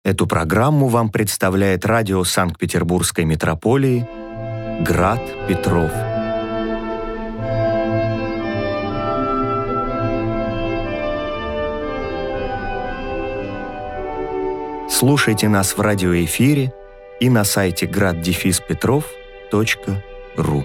Эту программу вам представляет радио Санкт-Петербургской митрополии «Град Петров». Слушайте нас в радиоэфире и на сайте grad-petrov.ru.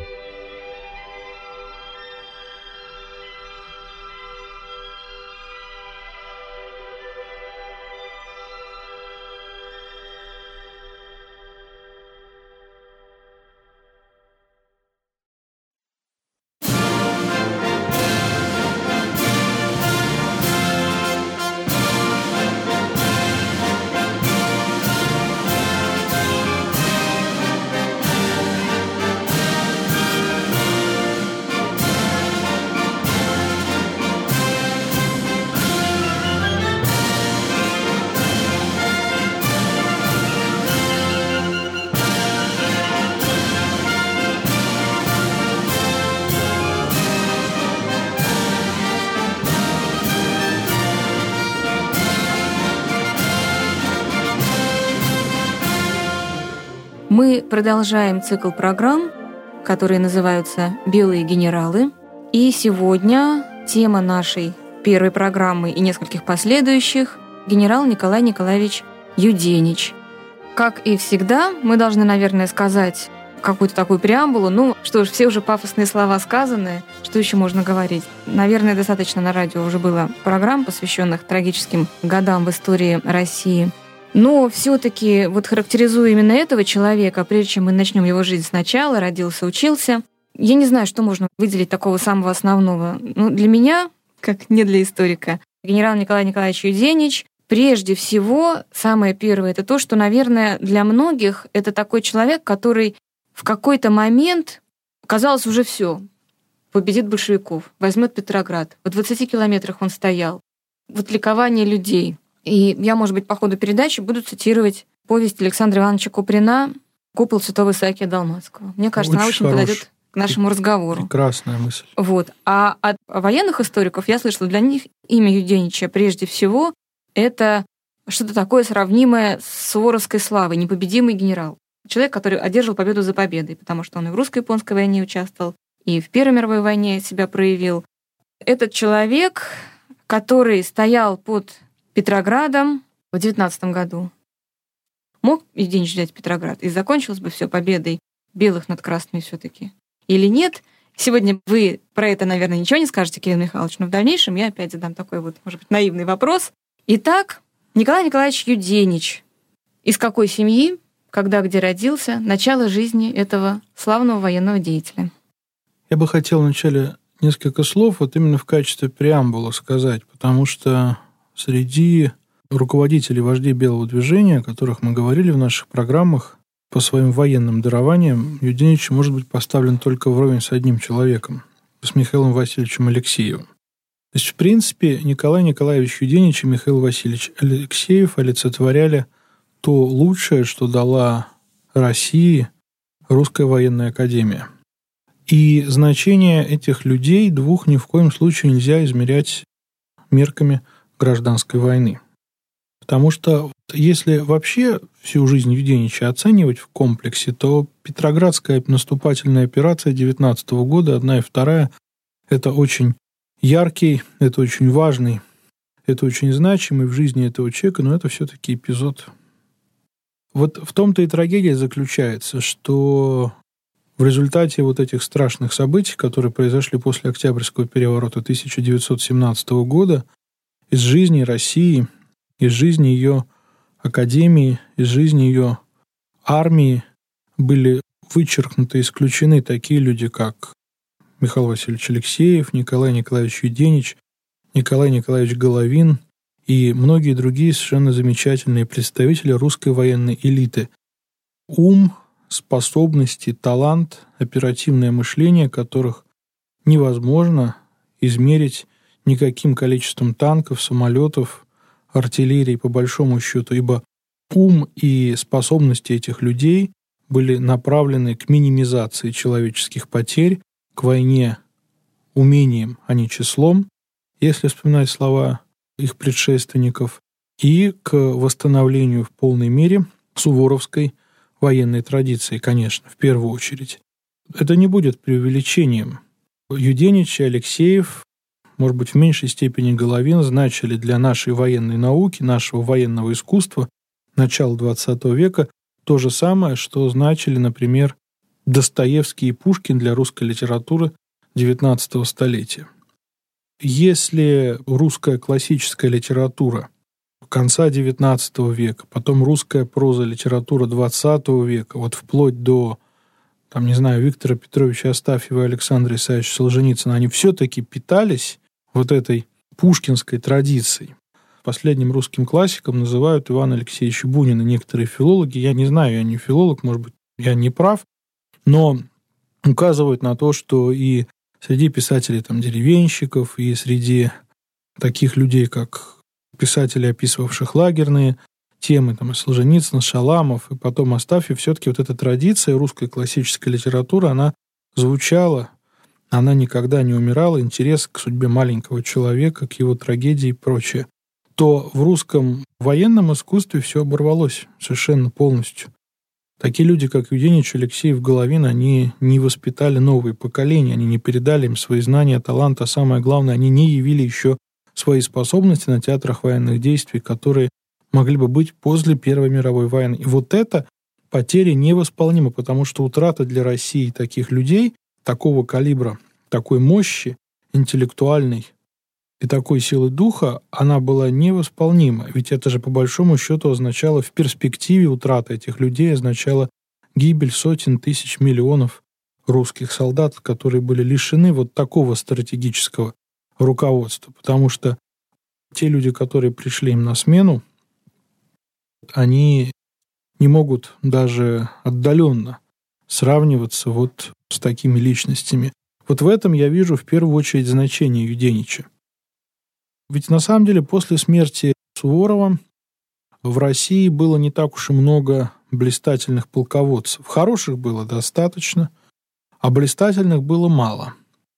Мы продолжаем цикл программ, которые называются «Белые генералы». И сегодня тема нашей первой программы и нескольких последующих — генерал Николай Николаевич Юденич. Как и всегда, мы должны, наверное, сказать какую-то такую преамбулу. Ну, что ж, все уже пафосные слова сказаны, что еще можно говорить? Наверное, достаточно на радио уже было программ, посвященных трагическим годам в истории России. Но все-таки вот характеризуя именно этого человека, прежде чем мы начнем его жизнь сначала, родился, учился, я не знаю, что можно выделить такого самого основного. Ну, для меня, как не для историка, генерал Николай Николаевич Юденич, прежде всего, самое первое, это то, что, наверное, для многих это такой человек, который в какой-то момент, казалось, уже все, победит большевиков, возьмет Петроград. В 20 километрах он стоял. Вот ликование людей. И я, может быть, по ходу передачи буду цитировать повесть Александра Ивановича Куприна «Купол святого Исаакия Далматского». Мне кажется, она очень подойдет к нашему разговору. Прекрасная мысль. Вот. А от военных историков я слышала, для них имя Юденича прежде всего это что-то такое сравнимое с суворовской славой, непобедимый генерал. Человек, который одержал победу за победой, потому что он и в русско-японской войне участвовал, и в Первой мировой войне себя проявил. Этот человек, который стоял под Петроградом в 19 году. Мог Юденич взять Петроград, и закончилось бы все победой белых над красными все-таки? Или нет? Сегодня вы про это, наверное, ничего не скажете, Кирилл Михайлович, но в дальнейшем я опять задам такой вот, может быть, наивный вопрос. Итак, Николай Николаевич Юденич. Из какой семьи, когда, где родился, начало жизни этого славного военного деятеля? Я бы хотел вначале несколько слов вот именно в качестве преамбулы сказать, потому что среди руководителей, вождей Белого движения, о которых мы говорили в наших программах, по своим военным дарованиям Юденич может быть поставлен только вровень с одним человеком, с Михаилом Васильевичем Алексеевым. То есть, в принципе, Николай Николаевич Юденич и Михаил Васильевич Алексеев олицетворяли то лучшее, что дала России Русская военная академия. И значение этих людей двух ни в коем случае нельзя измерять мерками гражданской войны. Потому что если вообще всю жизнь Юденича оценивать в комплексе, то Петроградская наступательная операция 19 года, 1 и 2, это очень яркий, это очень важный, это очень значимый в жизни этого человека, но это все-таки эпизод. Вот в том-то и трагедия заключается, что в результате вот этих страшных событий, которые произошли после Октябрьского переворота 1917 года, из жизни России, из жизни ее академии, из жизни ее армии были вычеркнуты, исключены такие люди, как Михаил Васильевич Алексеев, Николай Николаевич Юденич, Николай Николаевич Головин и многие другие совершенно замечательные представители русской военной элиты. Ум, способности, талант, оперативное мышление, которых невозможно измерить никаким количеством танков, самолетов, артиллерии, по большому счету, ибо ум и способности этих людей были направлены к минимизации человеческих потерь, к войне умением, а не числом, если вспоминать слова их предшественников, и к восстановлению в полной мере суворовской военной традиции, конечно, в первую очередь. Это не будет преувеличением. Юденич и Алексеев, может быть, в меньшей степени Головин, значили для нашей военной науки, нашего военного искусства начала XX века то же самое, что значили, например, Достоевский и Пушкин для русской литературы XIX столетия. Если русская классическая литература конца XIX века, потом русская проза, литература XX века, вот вплоть до, Виктора Петровича Астафьева и Александра Исаевича Солженицына, они все-таки питались вот этой пушкинской традицией. Последним русским классиком называют Ивана Алексеевича Бунина некоторые филологи. Я не знаю, я не филолог, может быть, я не прав, но указывают на то, что и среди писателей-деревенщиков, и среди таких людей, как писатели, описывавших лагерные темы, и Солженицын, Шаламов, и потом Астафьев, все-таки вот эта традиция русской классической литературы, она звучала, она никогда не умирала, интерес к судьбе маленького человека, к его трагедии и прочее, то в русском военном искусстве все оборвалось совершенно полностью. Такие люди, как Юденич, Алексеев, Головин, они не воспитали новые поколения, они не передали им свои знания, талант, а самое главное, они не явили еще свои способности на театрах военных действий, которые могли бы быть после Первой мировой войны. И вот эта потеря невосполнима, потому что утрата для России таких людей, такого калибра, такой мощи интеллектуальной и такой силы духа, она была невосполнима. Ведь это же по большому счету означало в перспективе утрата этих людей, означало гибель сотен тысяч, миллионов русских солдат, которые были лишены вот такого стратегического руководства. Потому что те люди, которые пришли им на смену, они не могут даже отдаленно сравниваться вот с такими личностями. Вот в этом я вижу в первую очередь значение Юденича. Ведь на самом деле после смерти Суворова в России было не так уж и много блистательных полководцев. Хороших было достаточно, а блистательных было мало.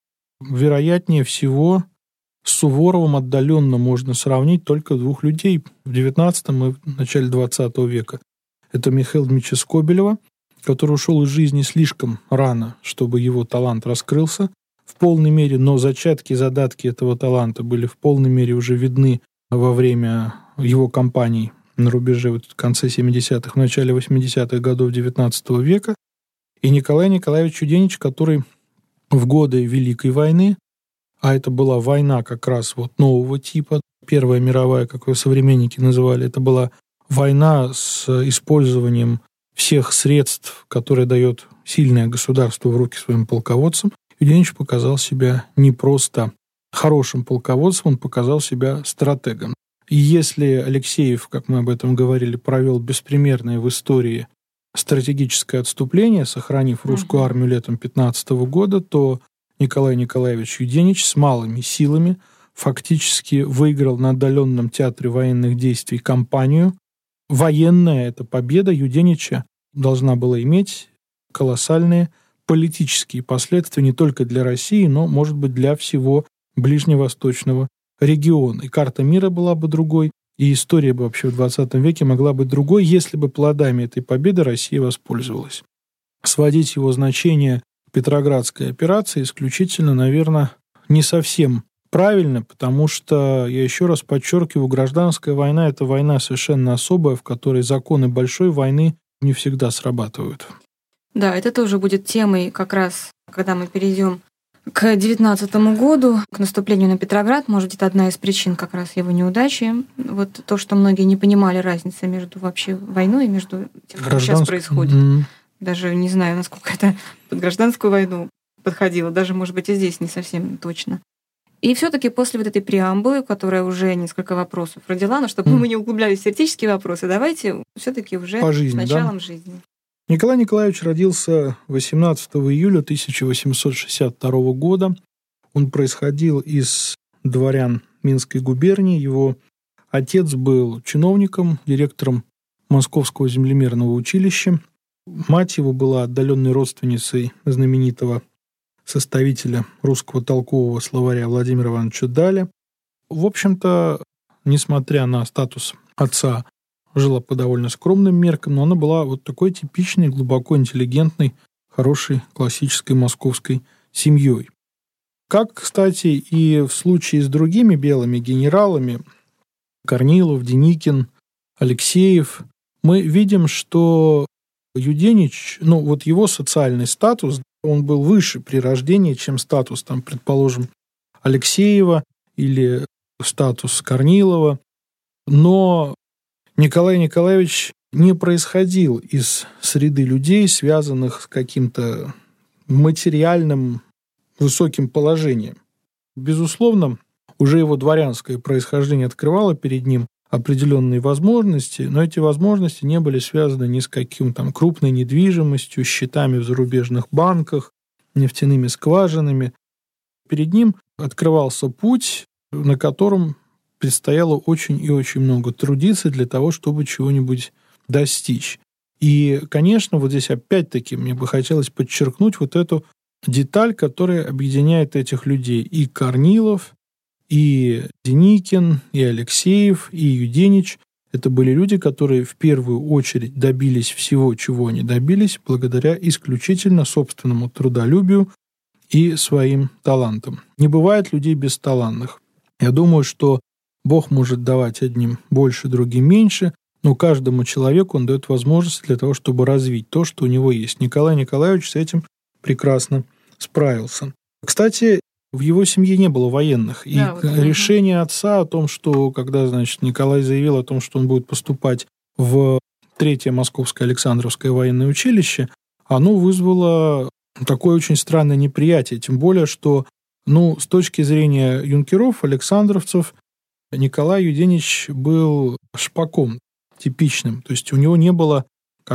Вероятнее всего, с Суворовым отдаленно можно сравнить только двух людей в XIX и в начале XX века. Это Михаила Дмитриевича Скобелева, который ушел из жизни слишком рано, чтобы его талант раскрылся в полной мере, но зачатки и задатки этого таланта были в полной мере уже видны во время его кампаний на рубеже в конце 70-х, в начале 80-х годов XIX века, и Николай Николаевич Юденич, который в годы Великой войны, а это была война как раз вот нового типа, Первая мировая, как ее современники называли, это была война с использованием всех средств, которые дает сильное государство в руки своим полководцам. Юденич показал себя не просто хорошим полководцем, он показал себя стратегом. И если Алексеев, как мы об этом говорили, провел беспримерное в истории стратегическое отступление, сохранив русскую армию летом 15 года, то Николай Николаевич Юденич с малыми силами фактически выиграл на отдаленном театре военных действий кампанию. Военная эта победа Юденича должна была иметь колоссальные политические последствия не только для России, но, может быть, для всего ближневосточного региона. И карта мира была бы другой, и история бы вообще в XX веке могла быть другой, если бы плодами этой победы Россия воспользовалась. Сводить его значение к Петроградской операции исключительно, наверное, не совсем правильно, потому что, я еще раз подчеркиваю, гражданская война – это война совершенно особая, в которой законы большой войны не всегда срабатывают. Да, это тоже будет темой как раз, когда мы перейдем к 19 году, к наступлению на Петроград. Может быть, это одна из причин как раз его неудачи. Вот то, что многие не понимали разницы между вообще войной и между тем, что сейчас происходит. Даже не знаю, насколько это под гражданскую войну подходило. Даже, может быть, и здесь не совсем точно. И все-таки после вот этой преамбулы, которая уже несколько вопросов родила, но чтобы мы не углублялись в теоретические вопросы, давайте все-таки уже с началом жизни. Николай Николаевич родился 18 июля 1862 года. Он происходил из дворян Минской губернии. Его отец был чиновником, директором Московского землемерного училища. Мать его была отдаленной родственницей знаменитого составителя русского толкового словаря Владимира Ивановича Даля. В общем-то, несмотря на статус отца жила по довольно скромным меркам, но она была вот такой типичной, глубоко интеллигентной, хорошей, классической московской семьей. Как, кстати, и в случае с другими белыми генералами, Корнилов, Деникин, Алексеев, мы видим, что Юденич, вот его социальный статус, он был выше при рождении, чем статус, предположим, Алексеева или статус Корнилова. Но Николай Николаевич не происходил из среды людей, связанных с каким-то материальным высоким положением. Безусловно, уже его дворянское происхождение открывало перед ним определенные возможности, но эти возможности не были связаны ни с каким крупной недвижимостью, счетами в зарубежных банках, нефтяными скважинами. Перед ним открывался путь, на котором предстояло очень и очень много трудиться для того, чтобы чего-нибудь достичь. И, конечно, вот здесь опять-таки мне бы хотелось подчеркнуть вот эту деталь, которая объединяет этих людей. И Корнилов, и Деникин, и Алексеев, и Юденич – это были люди, которые в первую очередь добились всего, чего они добились, благодаря исключительно собственному трудолюбию и своим талантам. Не бывает людей бесталанных. Я думаю, что Бог может давать одним больше, другим меньше, но каждому человеку он дает возможность для того, чтобы развить то, что у него есть. Николай Николаевич с этим прекрасно справился. Кстати, в его семье не было военных. И решение отца о том, что, когда, Николай заявил о том, что он будет поступать в 3-е Московское Александровское военное училище, оно вызвало такое очень странное неприятие. Тем более, что, с точки зрения юнкеров, александровцев, Николай Юденич был шпаком типичным. То есть у него не было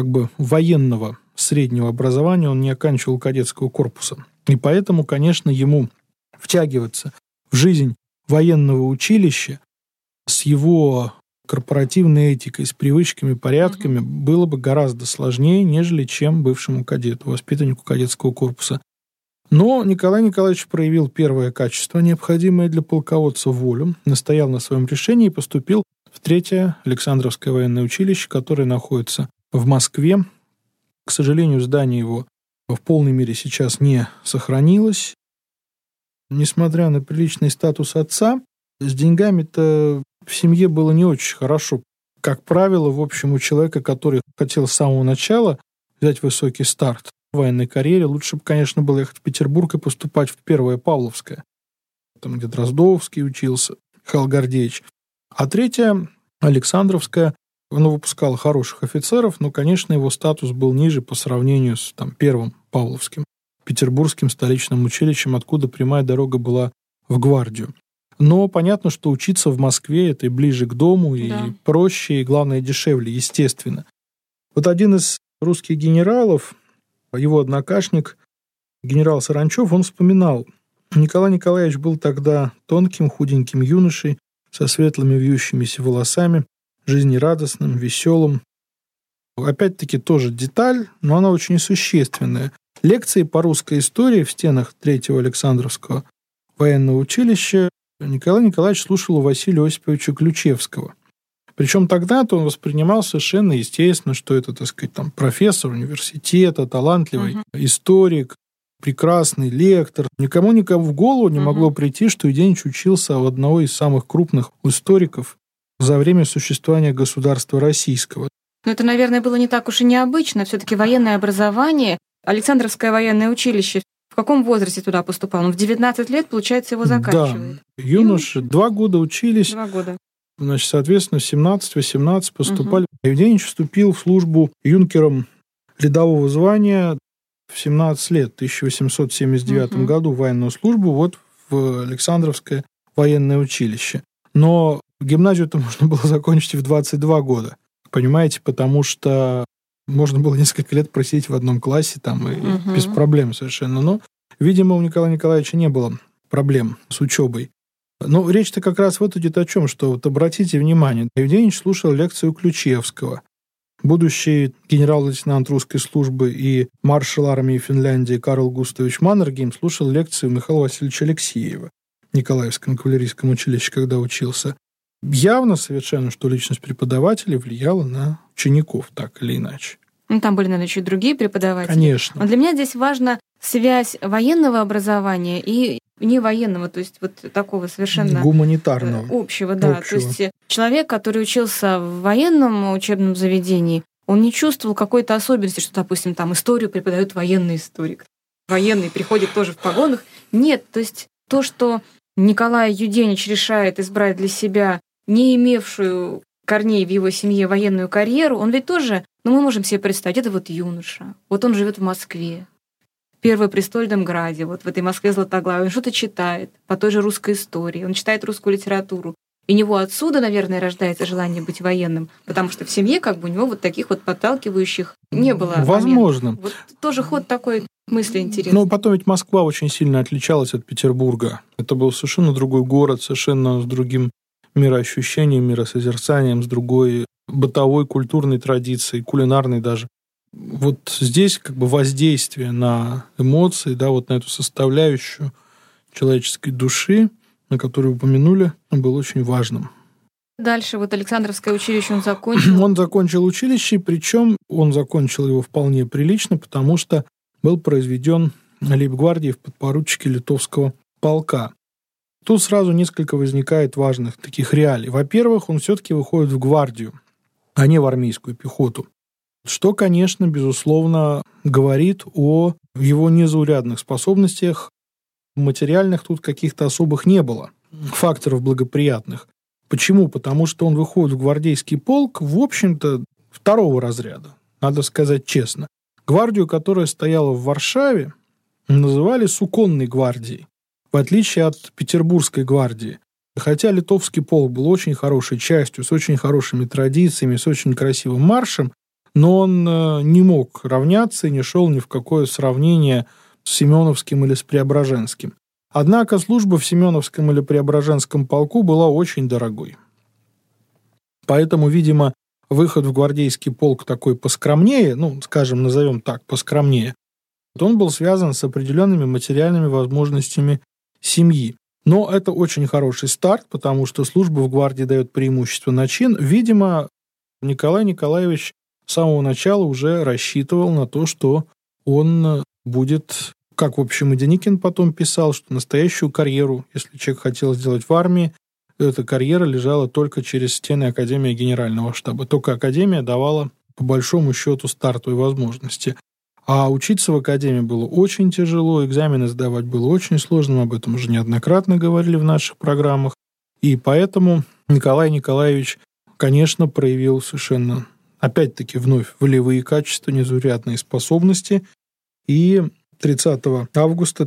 военного среднего образования, он не оканчивал кадетского корпуса. И поэтому, конечно, ему втягиваться в жизнь военного училища с его корпоративной этикой, с привычками, порядками было бы гораздо сложнее, нежели чем бывшему кадету, воспитаннику кадетского корпуса. Но Николай Николаевич проявил первое качество, необходимое для полководца — волю, настоял на своем решении и поступил в 3-е Александровское военное училище, которое находится в Москве. К сожалению, здание его в полной мере сейчас не сохранилось. Несмотря на приличный статус отца, с деньгами-то в семье было не очень хорошо. Как правило, в общем, у человека, который хотел с самого начала взять высокий старт в военной карьере, лучше бы, конечно, было ехать в Петербург и поступать в 1-е Павловское, там, где Дроздовский учился, Михаил Гордеевич. А 3-е Александровское, оно выпускало хороших офицеров, но, конечно, его статус был ниже по сравнению с 1-м Павловским, Петербургским столичным училищем, откуда прямая дорога была в гвардию. Но понятно, что учиться в Москве — это и ближе к дому, и проще, и, главное, дешевле, естественно. Вот один из русских генералов, его однокашник, генерал Саранчев, он вспоминал: Николай Николаевич был тогда тонким, худеньким юношей со светлыми вьющимися волосами, жизнерадостным, веселым. Опять-таки тоже деталь, но она очень существенная. Лекции по русской истории в стенах 3-го Александровского военного училища Николай Николаевич слушал у Василия Осиповича Ключевского. Причем тогда-то он воспринимал совершенно естественно, что это, профессор университета, талантливый историк, прекрасный лектор. Никому в голову не могло прийти, что Юденич учился у одного из самых крупных историков за время существования государства российского. Но это, наверное, было не так уж и необычно. Все-таки военное образование, Александровское военное училище, в каком возрасте туда поступал? Он в 19 лет, получается, его заканчивает. Да, юноши 2 года учились. 2 года. Соответственно, 17-18 поступали. Юденич вступил в службу юнкером рядового звания в 17 лет, в 1879 году, в военную службу в Александровское военное училище. Но гимназию-то можно было закончить и в 22 года. Понимаете, потому что можно было несколько лет просидеть в одном классе и без проблем совершенно. Но, видимо, у Николая Николаевича не было проблем с учебой. Но речь-то как раз идет о чем, что обратите внимание, Юденич слушал лекцию Ключевского. Будущий генерал-лейтенант русской службы и маршал армии Финляндии Карл Густавович Маннергейм слушал лекцию Михаила Васильевича Алексеева в Николаевском кавалерийском училище, когда учился. явно совершенно, что личность преподавателя влияла на учеников так или иначе. Ну, там были, наверное, еще и другие преподаватели. Конечно. Но для меня здесь важна связь военного образования и невоенного, то есть вот такого совершенно гуманитарного. Общего, да. То есть человек, который учился в военном учебном заведении, он не чувствовал какой-то особенности, что, допустим, там историю преподает военный историк. Военный приходит тоже в погонах. Нет, то есть то, что Николай Юденич решает избрать для себя не имевшую корней в его семье военную карьеру, он ведь тоже, мы можем себе представить, это вот юноша, вот он живет в Москве, в Первопрестольном граде, вот в этой Москве Златоглавой, он что-то читает по той же русской истории, он читает русскую литературу. И у него отсюда, наверное, рождается желание быть военным, потому что в семье как бы у него вот таких вот подталкивающих не было. Возможно. Вот тоже ход такой мысли интересный. Но потом ведь Москва очень сильно отличалась от Петербурга. Это был совершенно другой город, совершенно с другим мироощущением, миросозерцанием, с другой бытовой, культурной традицией, кулинарной даже. Вот здесь как бы воздействие на эмоции, да, вот на эту составляющую человеческой души, на которую упомянули, было очень важным. Дальше вот Александровское училище он закончил. Он закончил училище, причем он закончил его вполне прилично, потому что был произведен лейб-гвардией в подпоручике литовского полка. Тут сразу несколько возникает важных таких реалий. Во-первых, он все-таки выходит в гвардию, а не в армейскую пехоту. Что, конечно, безусловно, говорит о его незаурядных способностях. Материальных тут каких-то особых не было, факторов благоприятных. Почему? Потому что он выходит в гвардейский полк, в общем-то, второго разряда, надо сказать честно. Гвардию, которая стояла в Варшаве, называли суконной гвардией, в отличие от Петербургской гвардии. Хотя литовский полк был очень хорошей частью, с очень хорошими традициями, с очень красивым маршем, но он не мог равняться и не шел ни в какое сравнение с Семеновским или с Преображенским. Однако служба в Семеновском или Преображенском полку была очень дорогой. Поэтому, видимо, выход в гвардейский полк такой поскромнее, скажем, назовем так, поскромнее, он был связан с определенными материальными возможностями семьи. Но это очень хороший старт, потому что служба в гвардии дает преимущество на чин. Видимо, Николай Николаевич с самого начала уже рассчитывал на то, что он будет, как, в общем, и Деникин потом писал, что настоящую карьеру, если человек хотел сделать в армии, эта карьера лежала только через стены Академии Генерального штаба. Только Академия давала, по большому счету, стартовые возможности. А учиться в Академии было очень тяжело, экзамены сдавать было очень сложно, мы об этом уже неоднократно говорили в наших программах. И поэтому Николай Николаевич, конечно, проявил совершенно, опять-таки, вновь волевые качества, незаурядные способности. И 30 августа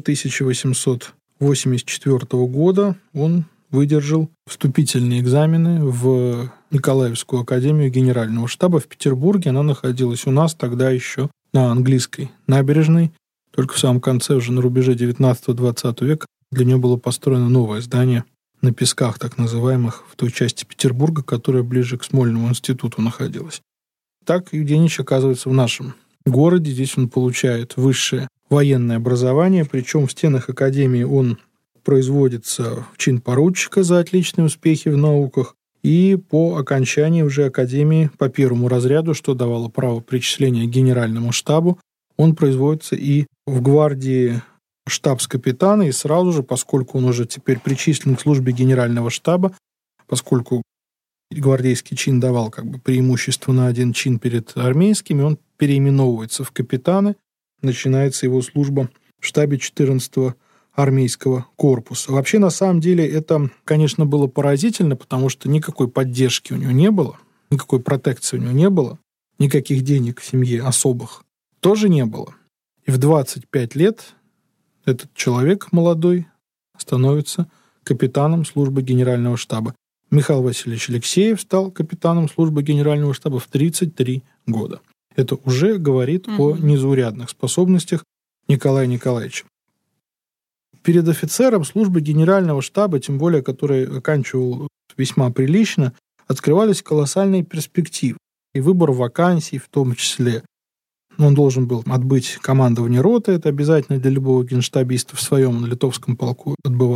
1884 года он выдержал вступительные экзамены в Николаевскую академию Генерального штаба в Петербурге. Она находилась у нас тогда еще на английской набережной. Только в самом конце, уже на рубеже 19-20 века, для нее было построено новое здание на Песках, так называемых, в той части Петербурга, которая ближе к Смольному институту находилась. Так Юденич оказывается в нашем городе. Здесь он получает высшее военное образование, причем в стенах академии он производится в чин поручика за отличные успехи в науках, и по окончании уже академии по первому разряду, что давало право причисления к генеральному штабу, он производится и в гвардии штабс-капитана, и сразу же, поскольку он уже теперь причислен к службе генерального штаба, поскольку гвардейский чин давал как бы преимущество на один чин перед армейскими, он переименовывается в капитаны, начинается его служба в штабе 14-го армейского корпуса. Вообще, на самом деле, это, конечно, было поразительно, потому что никакой поддержки у него не было, никакой протекции у него не было, никаких денег в семье особых тоже не было. И в 25 лет этот человек молодой становится капитаном службы генерального штаба. Михаил Васильевич Алексеев стал капитаном службы генерального штаба в 33 года. Это уже говорит о незаурядных способностях Николая Николаевича. Перед офицером службы генерального штаба, тем более, который оканчивал весьма прилично, открывались колоссальные перспективы. И выбор вакансий в том числе. Он должен был отбыть командование роты, это обязательно для любого генштабиста в своем литовском полку отбывал.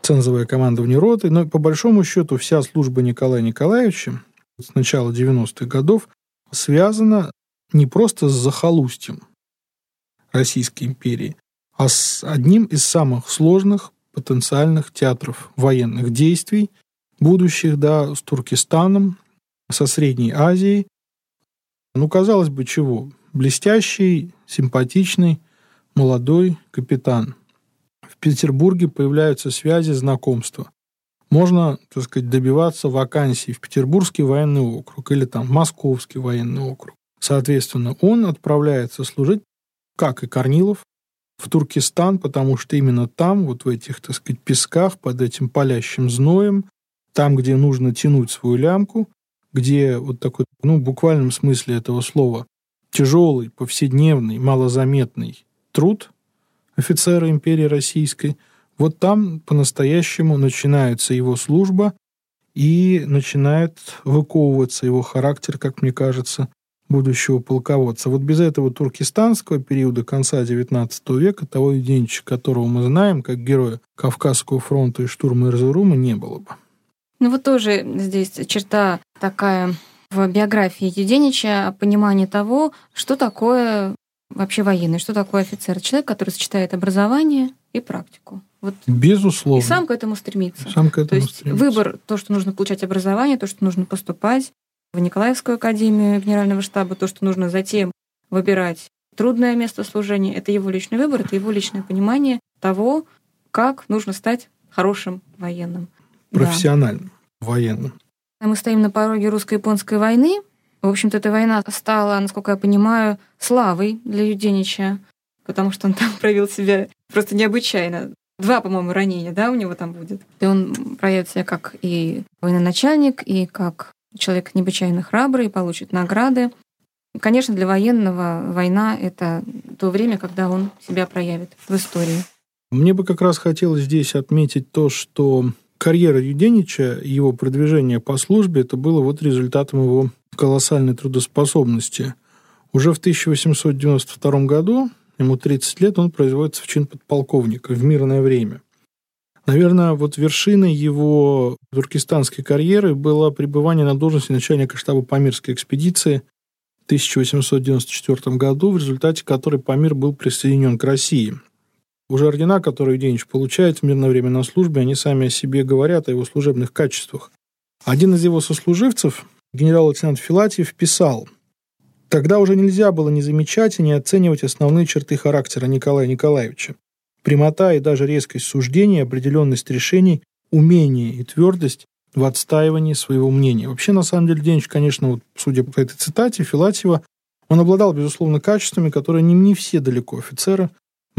цензовое командование роты. Но по большому счету вся служба Николая Николаевича с начала 90-х годов связана не просто с захолустьем Российской империи, а с одним из самых сложных потенциальных театров военных действий, будущих, да, с Туркестаном, со Средней Азией. Ну, казалось бы, чего? Блестящий, симпатичный, молодой капитан. В Петербурге появляются связи, знакомства. Можно, так сказать, добиваться вакансий в Петербургский военный округ или там в Московский военный округ. Соответственно, он отправляется служить, как и Корнилов, в Туркестан, потому что именно там, вот в этих, так сказать, песках, под этим палящим зноем, там, где нужно тянуть свою лямку, где вот такой, в буквальном смысле этого слова, тяжелый, повседневный, малозаметный труд офицера империи Российской, вот там по-настоящему начинается его служба и начинает выковываться его характер, как мне кажется, будущего полководца. Вот без этого туркестанского периода конца XIX века, того Юденича, которого мы знаем, как героя Кавказского фронта и штурма Эрзурума, не было бы. Ну вот тоже здесь черта такая в биографии Юденича, понимание того, что такое вообще военный, что такое офицер. Человек, который сочетает образование и практику. Вот. Безусловно. И сам к этому стремится. То есть выбор, то, что нужно получать образование, то, что нужно поступать в Николаевскую академию Генерального штаба, то, что нужно затем выбирать трудное место служения, это его личный выбор, это его личное понимание того, как нужно стать хорошим военным. Профессиональным военным. Мы стоим на пороге русско-японской войны. В общем-то, эта война стала, насколько я понимаю, славой для Юденича, потому что он там проявил себя просто необычайно. 2, по-моему, ранения, да, у него там будет. И он проявит себя как и военачальник, и как человек необычайно храбрый, получит награды. Конечно, для военного война — это то время, когда он себя проявит в истории. Мне бы как раз хотелось здесь отметить то, что карьера Юденича и его продвижение по службе — это было вот результатом его колоссальной трудоспособности. Уже в 1892 году, ему 30 лет, он производится в чин подполковника в мирное время. Наверное, вот вершиной его туркестанской карьеры было пребывание на должности начальника штаба Памирской экспедиции в 1894 году, в результате которой Памир был присоединен к России. Уже ордена, которые Юденич получает в мирное время на службе, они сами о себе говорят, о его служебных качествах. Один из его сослуживцев, генерал-лейтенант Филатьев, писал: «Тогда уже нельзя было не замечать и не оценивать основные черты характера Николая Николаевича. Прямота и даже резкость суждений, определенность решений, умение и твердость в отстаивании своего мнения». Вообще, на самом деле, Юденич, конечно, вот, судя по этой цитате Филатьева, он обладал, безусловно, качествами, которые не все далеко офицеры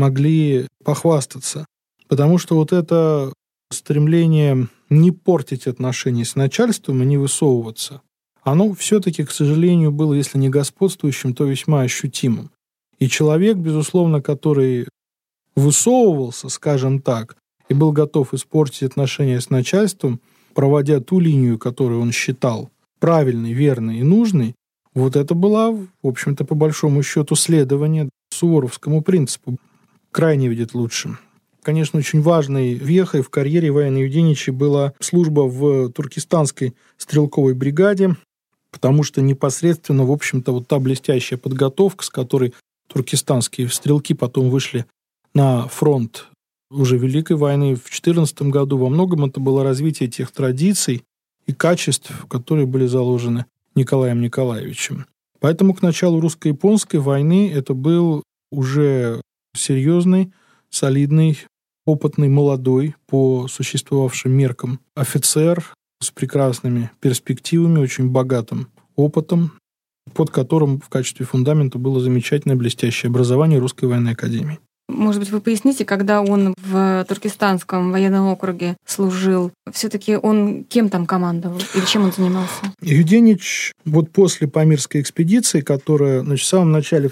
могли похвастаться. Потому что вот это стремление не портить отношения с начальством и не высовываться, оно все-таки, к сожалению, было, если не господствующим, то весьма ощутимым. И человек, безусловно, который высовывался, скажем так, и был готов испортить отношения с начальством, проводя ту линию, которую он считал правильной, верной и нужной, вот это было, в общем-то, по большому счету, следование суворовскому принципу. Крайне видит лучше. Конечно, очень важной вехой в карьере военной Юденича была служба в туркестанской стрелковой бригаде, потому что непосредственно, в общем-то, вот та блестящая подготовка, с которой туркестанские стрелки потом вышли на фронт уже Великой войны в 14 году, во многом это было развитие тех традиций и качеств, которые были заложены Николаем Николаевичем. Поэтому к началу русско-японской войны это был уже серьезный, солидный, опытный, молодой, по существовавшим меркам офицер с прекрасными перспективами, очень богатым опытом, под которым в качестве фундамента было замечательное блестящее образование Русской военной академии. Может быть, вы поясните, когда он в Туркестанском военном округе служил, все-таки он кем там командовал или чем он занимался? Юденич вот после Памирской экспедиции, которая, в самом начале, в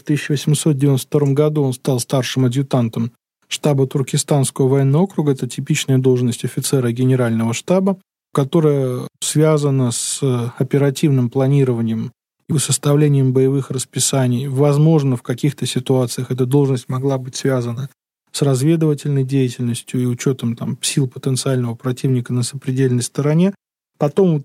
1892 году, он стал старшим адъютантом штаба Туркестанского военного округа, это типичная должность офицера генерального штаба, которая связана с оперативным планированием и составлением боевых расписаний. Возможно, в каких-то ситуациях эта должность могла быть связана с разведывательной деятельностью и учетом там сил потенциального противника на сопредельной стороне. Потом в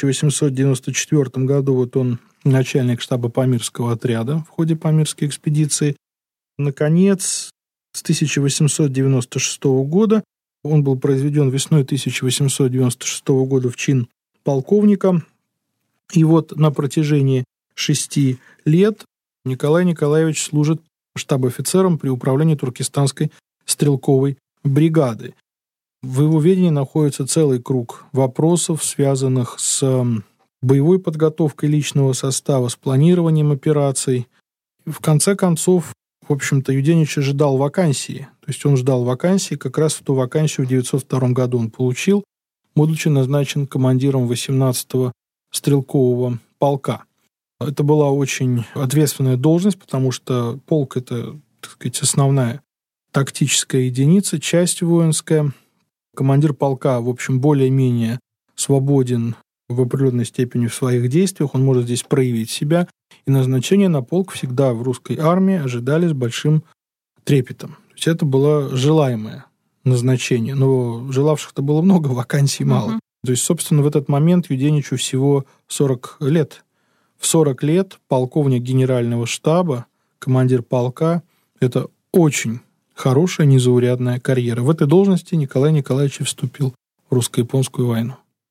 1894 году вот он начальник штаба Памирского отряда в ходе Памирской экспедиции. Наконец, с 1896 года он был произведен весной 1896 года в чин полковника. И вот на протяжении 6 лет Николай Николаевич служит штаб-офицером при управлении Туркестанской стрелковой бригады. В его ведении находится целый круг вопросов, связанных с боевой подготовкой личного состава, с планированием операций. В конце концов, в общем-то, Юденич ожидал вакансии. То есть он ждал вакансии, как раз эту вакансию в 1902 году он получил, будучи назначен командиром 18-го стрелкового полка. Это была очень ответственная должность, потому что полк – это, так сказать, основная тактическая единица, часть воинская. Командир полка, в общем, более-менее свободен в определенной степени в своих действиях, он может здесь проявить себя, и назначение на полк всегда в русской армии ожидали с большим трепетом. То есть это было желаемое назначение, но желавших-то было много, вакансий мало. То есть, собственно, в этот момент Юденичу всего 40 лет. В 40 лет полковник генерального штаба, командир полка – это очень хорошая, незаурядная карьера. В этой должности Николай Николаевич вступил в русско-японскую войну.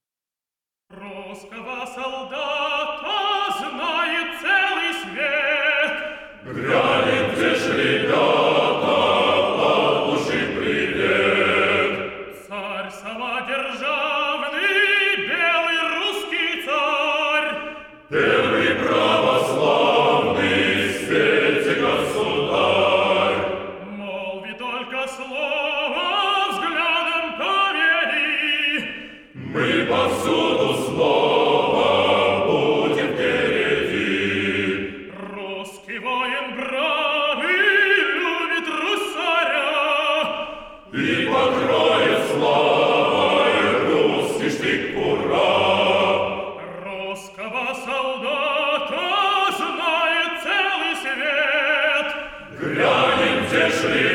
Русского солдата знает целый свет. Глянем, где ж ребята, от души привет. Царь самодержавный, белый русский царь. Первый православный в свете государь. Молви только слово, взглядом повели. Мы повсюду слово будем впереди. Русский воин бравый любит русаря и покроет славой русский штык ура. Русского солдата знает целый свет. Глянем, где шли